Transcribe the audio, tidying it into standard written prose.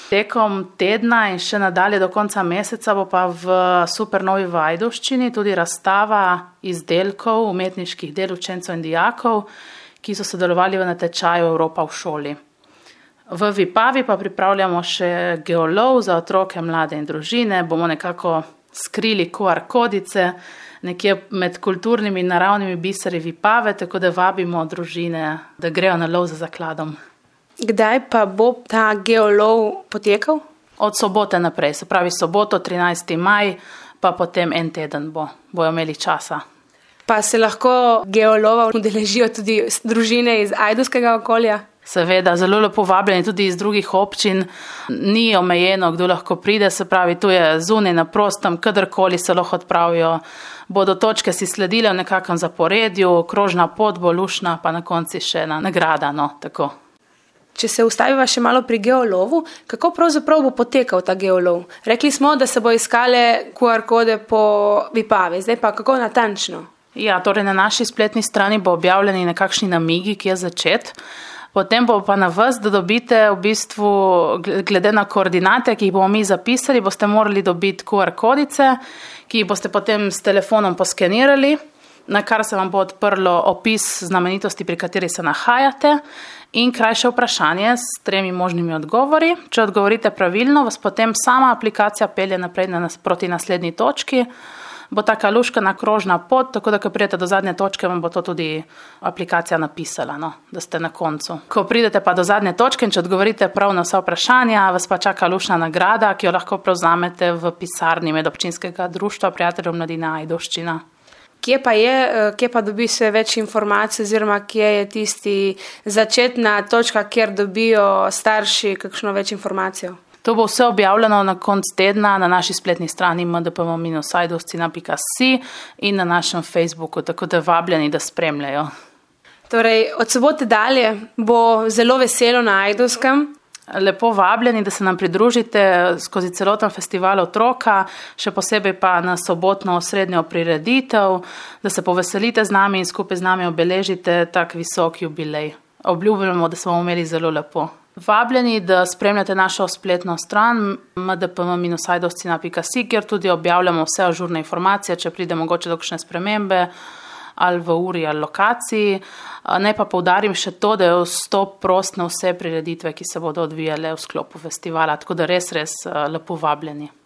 Tekom tedna in še nadalje do konca meseca bo pa v Supernovi v Ajdovščini tudi razstava izdelkov, umetniških del učencev in dijakov, ki so sodelovali v natečaju Evropa v šoli. V Vipavi pa pripravljamo še geolov za otroke, mlade in družine. Bomo nekako skrili QR kodice nekje med kulturnimi in naravnimi biseri Vipave, tako da vabimo družine, da grejo na lov za zakladom. Kdaj pa bo ta geolov potekal? Od sobote naprej, se pravi soboto 13. maj, pa potem en teden bojo imeli časa. Pa se lahko geolova udeležijo tudi družine iz ajdovskega okolja? Seveda, zelo lepo vabljeni tudi iz drugih občin. Ni omejeno, kdo lahko pride, se pravi, tu je zunaj na prostem, kadarkoli se lahko odpravijo. Bodo točke si sledile v nekakšnem zaporedju, krožna pot bo lušna, pa na konci še ena nagrada, tako. Če se ustaviva še malo pri geolovu, kako pravzaprav bo potekal ta geolov? Rekli smo, da se bo iskale QR kode po Vipavi, zdaj pa kako natančno? Ja, torej na naši spletni strani bo objavljeni nekakšni namigi, ki je začet. Potem bo pa na vas, da dobite v bistvu, glede na koordinate, ki jih bomo mi zapisali, boste morali dobiti QR kodice, ki jih boste potem s telefonom poskenirali, na kar se vam bo odprlo opis znamenitosti, pri kateri se nahajate, in krajše vprašanje s 3 možnimi odgovori. Če odgovorite pravilno, vas potem sama aplikacija pelje naprej proti naslednji točki. Bo taka luškana krožna pot, tako da ko pridete do zadnje točke, vam bo to tudi aplikacija napisala, da ste na koncu. Ko pridete pa do zadnje točke in če odgovorite prav na vsa vprašanja, vas pa čaka lušna nagrada, ki jo lahko prevzamete v pisarni Medobčinskega društva prijateljev mladine Ajdovščina. Kje pa dobi se več informacij oziroma kje je tisti začetna točka, kjer dobijo starši kakšno več informacijo? To bo vse objavljeno na konc tedna na naši spletni strani mdpm-ajdovščina.si in na našem Facebooku, tako da vabljeni, da spremljajo. Torej, od sobote dalje bo zelo veselo na Ajdovskem. Lepo vabljeni, da se nam pridružite skozi celoten festival otroka, še posebej pa na sobotno osrednjo prireditev, da se poveselite z nami in skupaj z nami obeležite tak visok jubilej. Obljubljamo, da smo imeli zelo lepo. Vabljeni, da spremljate našo spletno stran mdpm-ajdovščina.si, kjer tudi objavljamo vse ažurne informacije, če pride mogoče do kakšne spremembe, ali v uri ali lokaciji. Naj pa poudarim še to, da je vstop prost na vse prireditve, ki se bodo odvijale v sklopu festivala, tako da res lepo vabljeni.